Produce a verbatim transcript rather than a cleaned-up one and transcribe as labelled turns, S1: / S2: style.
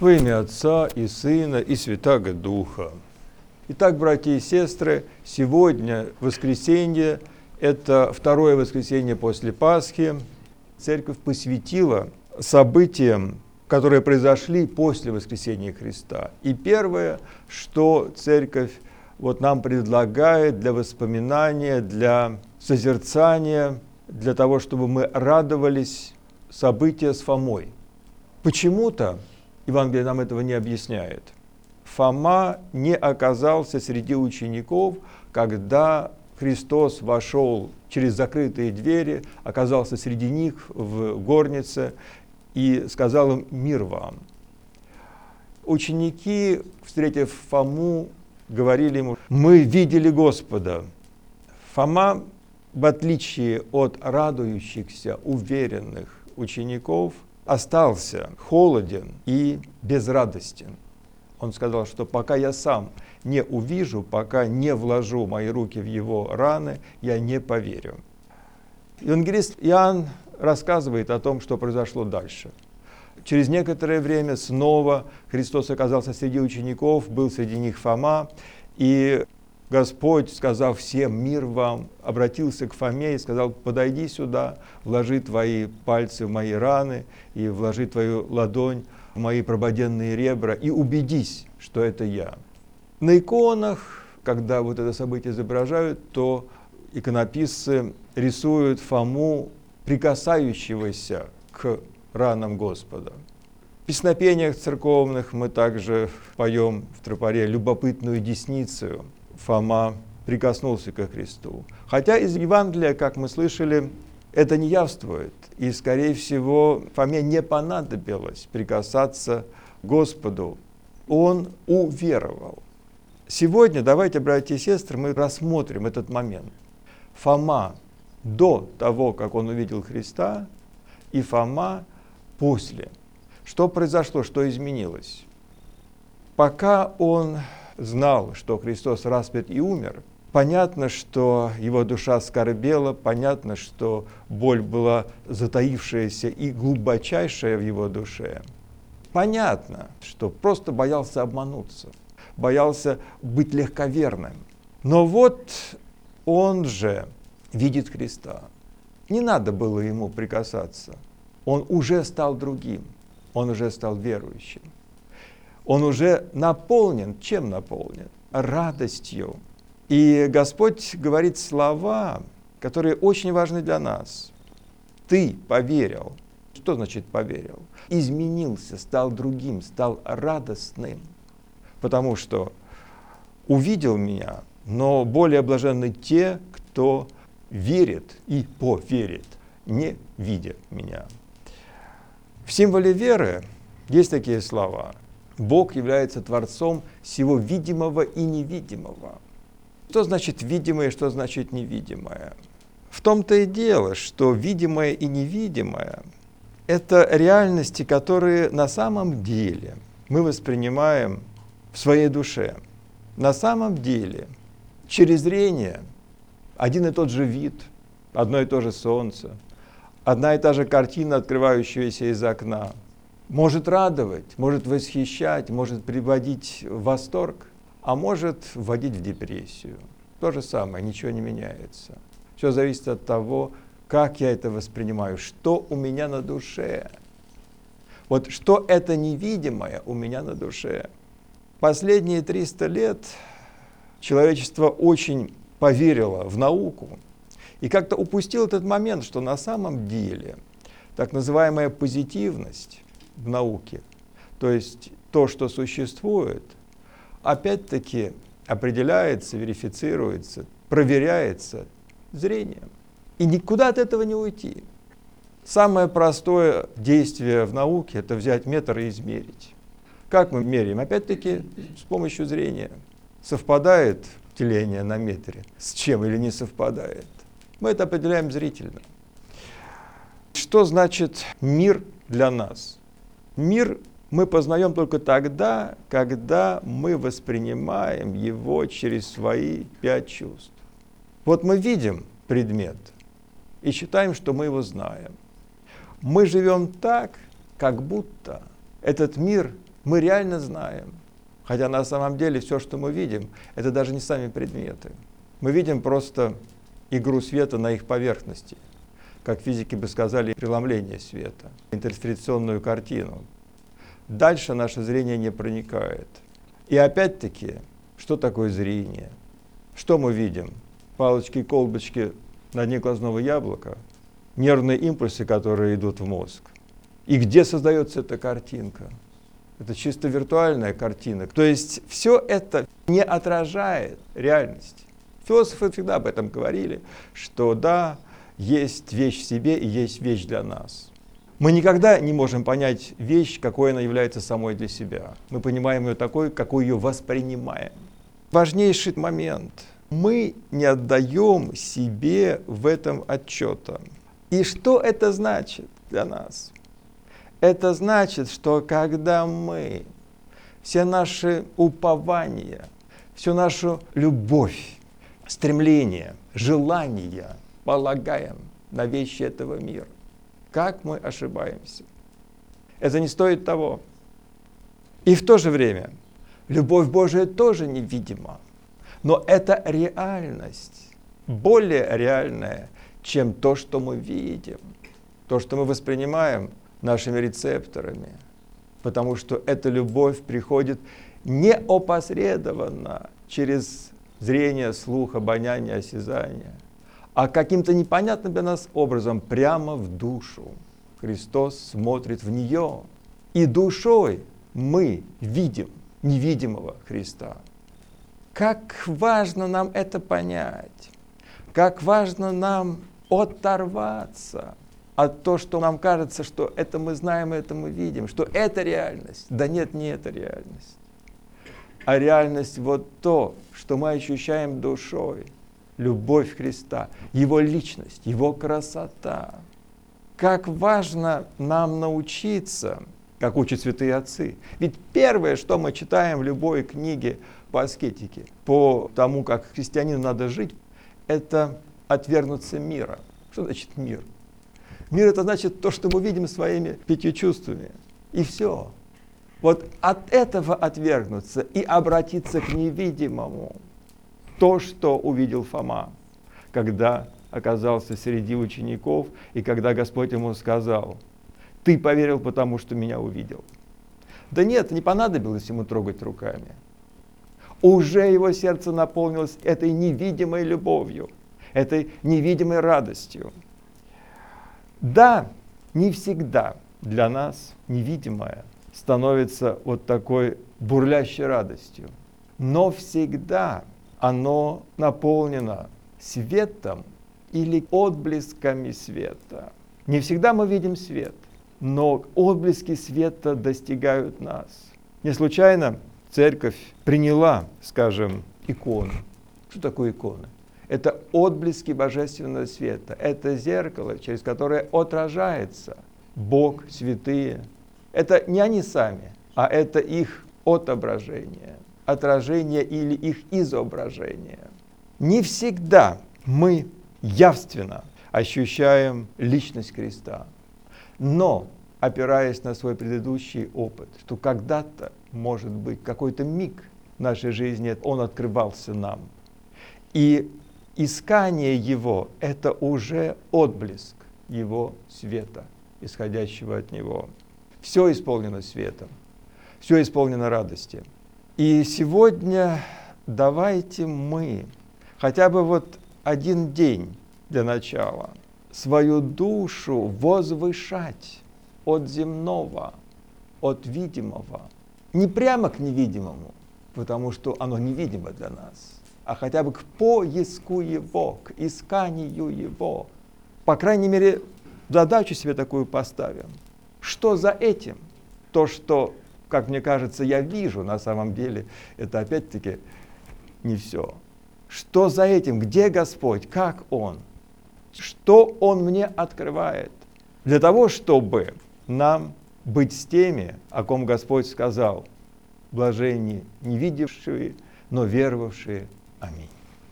S1: Во имя Отца и Сына и Святаго Духа. Итак, братья и сестры, сегодня воскресенье, это второе воскресенье после Пасхи. Церковь посвятила событиям, которые произошли после воскресения Христа. И первое, что Церковь вот нам предлагает для воспоминания, для созерцания, для того, чтобы мы радовались события с Фомой. Почему-то Евангелие нам этого не объясняет. Фома не оказался среди учеников, когда Христос вошел через закрытые двери, оказался среди них в горнице и сказал им: «Мир вам». Ученики, встретив Фому, говорили ему: «Мы видели Господа». Фома, в отличие от радующихся, уверенных учеников, остался холоден и безрадостен. Он сказал, что пока я сам не увижу, пока не вложу мои руки в его раны, я не поверю. Евангелист Иоанн рассказывает о том, что произошло дальше. Через некоторое время снова Христос оказался среди учеников, был среди них Фома, и Господь, сказав всем: «Мир вам», обратился к Фоме и сказал: «Подойди сюда, вложи твои пальцы в мои раны и вложи твою ладонь в мои прободенные ребра и убедись, что это я». На иконах, когда вот это событие изображают, то иконописцы рисуют Фому, прикасающегося к ранам Господа. В песнопениях церковных мы также поем в тропаре «Любопытную десницею». Фома прикоснулся ко Христу. Хотя из Евангелия, как мы слышали, это не явствует. И, скорее всего, Фоме не понадобилось прикасаться к Господу. Он уверовал. Сегодня, давайте, братья и сестры, мы рассмотрим этот момент. Фома до того, как он увидел Христа, и Фома после. Что произошло, что изменилось? Пока он знал, что Христос распят и умер, понятно, что его душа скорбела, понятно, что боль была затаившаяся и глубочайшая в его душе. Понятно, что просто боялся обмануться, боялся быть легковерным. Но вот он же видит Христа. Не надо было ему прикасаться. Он уже стал другим, он уже стал верующим. Он уже наполнен. Чем наполнен? Радостью. И Господь говорит слова, которые очень важны для нас. Ты поверил. Что значит поверил? Изменился, стал другим, стал радостным. Потому что увидел меня, но более блаженны те, кто верит и поверит, не видя меня. В символе веры есть такие слова. Бог является Творцом всего видимого и невидимого. Что значит видимое, что значит невидимое? В том-то и дело, что видимое и невидимое – это реальности, которые на самом деле мы воспринимаем в своей душе. На самом деле через зрение один и тот же вид, одно и то же солнце, одна и та же картина, открывающаяся из окна, может радовать, может восхищать, может приводить в восторг, а может вводить в депрессию. То же самое, ничего не меняется. Все зависит от того, как я это воспринимаю, что у меня на душе. Вот что это невидимое у меня на душе. Последние триста лет человечество очень поверило в науку и как-то упустило этот момент, что на самом деле так называемая позитивность в науке, то есть то, что существует, опять-таки определяется, верифицируется, проверяется зрением. И никуда от этого не уйти. Самое простое действие в науке – это взять метр и измерить. Как мы меряем? Опять-таки с помощью зрения. Совпадает деление на метре с чем или не совпадает? Мы это определяем зрительно. Что значит мир для нас? Мир мы познаем только тогда, когда мы воспринимаем его через свои пять чувств. Вот мы видим предмет и считаем, что мы его знаем. Мы живем так, как будто этот мир Мы реально знаем. Хотя на самом деле все, что мы видим, это даже не сами предметы. Мы видим просто игру света на их поверхности. Как физики бы сказали, преломление света, интерференционную картину. Дальше наше зрение не проникает. И опять-таки, что такое зрение? Что мы видим? Палочки и колбочки на дне глазного яблока, нервные импульсы, которые идут в мозг. И где создается эта картинка? Это чисто виртуальная картина. То есть все это не отражает реальность. Философы всегда об этом говорили, что да, есть вещь в себе и есть вещь для нас. Мы никогда не можем понять вещь, какой она является самой для себя. Мы понимаем ее такой, какой ее воспринимаем. Важнейший момент. Мы не отдаем себе в этом отчета. И что это значит для нас? Это значит, что когда мы все наши упования, всю нашу любовь, стремление, желания полагаем на вещи этого мира, как мы ошибаемся. Это не стоит того. И в то же время любовь Божия тоже невидима, но это реальность, более реальная, чем то, что мы видим, то, что мы воспринимаем нашими рецепторами, потому что эта любовь приходит не опосредованно через зрение, слух, обоняние, осязание, а каким-то непонятным для нас образом прямо в душу. Христос смотрит в нее, и душой мы видим невидимого Христа. Как важно нам это понять, как важно нам оторваться от того, что нам кажется, что это мы знаем, это мы видим, что это реальность. Да нет, не это реальность. А реальность вот то, что мы ощущаем душой. Любовь Христа, Его личность, Его красота. Как важно нам научиться, как учат святые отцы. Ведь первое, что мы читаем в любой книге по аскетике, по тому, как христианину надо жить, это отвергнуться мира. Что значит мир? Мир — это значит то, что мы видим своими пятью чувствами. И все. Вот от этого отвергнуться и обратиться к невидимому. То, что увидел Фома, когда оказался среди учеников, и когда Господь ему сказал: «Ты поверил, потому что меня увидел». Да нет, не понадобилось ему трогать руками. Уже его сердце наполнилось этой невидимой любовью, этой невидимой радостью. Да, не всегда для нас невидимое становится вот такой бурлящей радостью, но всегда оно наполнено светом или отблесками света. Не всегда мы видим свет, но отблески света достигают нас. Не случайно церковь приняла, скажем, иконы. Что такое иконы? Это отблески божественного света. Это зеркало, через которое отражается Бог, святые. Это не они сами, а это их отображение, отражение или их изображение. Не всегда мы явственно ощущаем личность Христа, но, опираясь на свой предыдущий опыт, что когда-то, может быть, какой-то миг в нашей жизни Он открывался нам. И искание Его — это уже отблеск Его света, исходящего от Него. Все исполнено светом, все исполнено радостью. И сегодня давайте мы хотя бы вот один день для начала свою душу возвышать от земного, от видимого, не прямо к невидимому, потому что оно невидимо для нас, а хотя бы к поиску Его, к исканию Его. По крайней мере, задачу себе такую поставим. Что за этим? То, что, как мне кажется, я вижу, на самом деле, это опять-таки не все. Что за этим? Где Господь? Как Он? Что Он мне открывает? Для того, чтобы нам быть с теми, о ком Господь сказал: блаженни не видевшие, но веровавшие. Аминь.